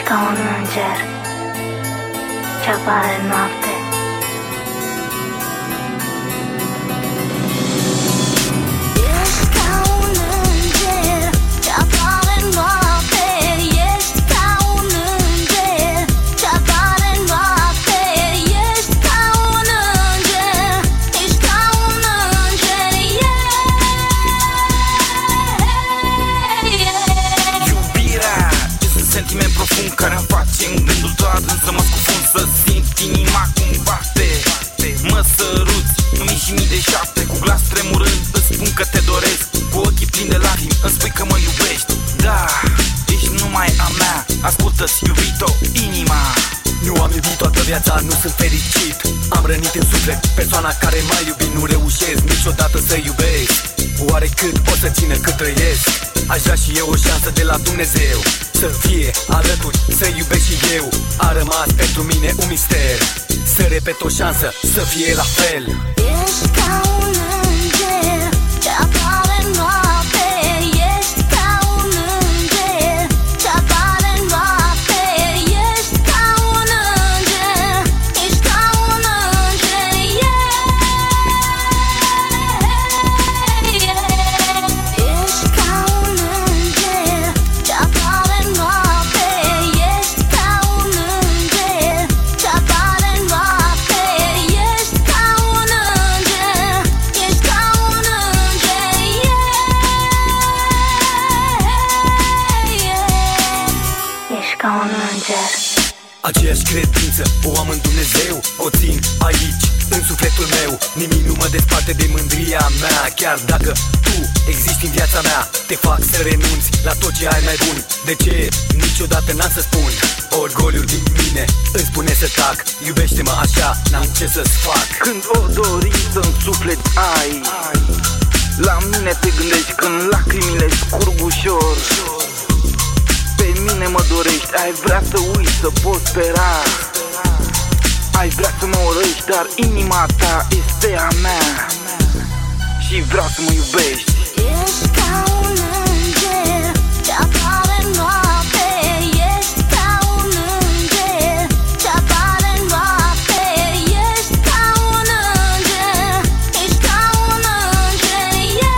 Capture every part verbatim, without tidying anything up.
ca un înger ce apare în noapte. Ești ca un înger ce apare în noapte. Ești ca un înger ce apare în noapte. Ești ca un înger, ești ca un înger, yeah. Iubirea este un sentiment profund care îmi face în gândul tot adânc să mă scufund, să simt inima cum bate. Mă săruți în mii și mii de șapte, cu glas tremurând îți spun că te doresc. Cu ochii plini de lacrimi îmi spui că mă iubești. Da, ești numai a mea, ascultă-ți, iubito, inima. Nu am iubit toată viața, nu sunt fericit. Am rănit în suflet persoana care m-a iubit. Nu reușesc niciodată să iubesc. Oare cât o să țină cât trăiesc? Aș vrea și eu o șansă de la Dumnezeu, să fie alături, să iubesc și eu. A rămas pentru mine un mister, să repet o șansă, să fie la fel. Ești ca un înger ce apare în noapte. Ești ca un înger ce apare în noapte. Ești ca un înger, ești ca un înger, yeah. Ești ca un înger ce apare în noapte. Ești ca un înger ce apare în noapte. Ești ca un înger, ești ca un înger, yeah. Ești ca un înger. Aceeași credință o am în Dumnezeu, o țin aici, în sufletul meu. Nimic nu mă desparte de mândria mea. Chiar dacă tu existi în viața mea, te fac să renunți la tot ce ai mai bun. De ce? Niciodată n-am să spun. Orgoliul din mine îmi spune să tac. Iubește-mă așa, n-am ce să-ți fac. Când o dorință în suflet ai, la mine te gândești când lacrimile scurg ușor. Pe mine mă dorești, ai vrea să uiți, să poți spera. Ai vrea să mă urăști, dar inima ta este a mea și vreau să mă iubești. Ești ca un înger ce apare în noapte. Ești ca un înger ce apare în noapte. Ești ca un înger, ești ca un înger,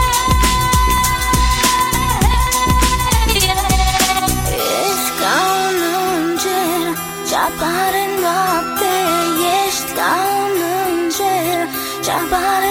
yeah. Ești ca un înger ce apare în noapte. Ești ca un înger ce apare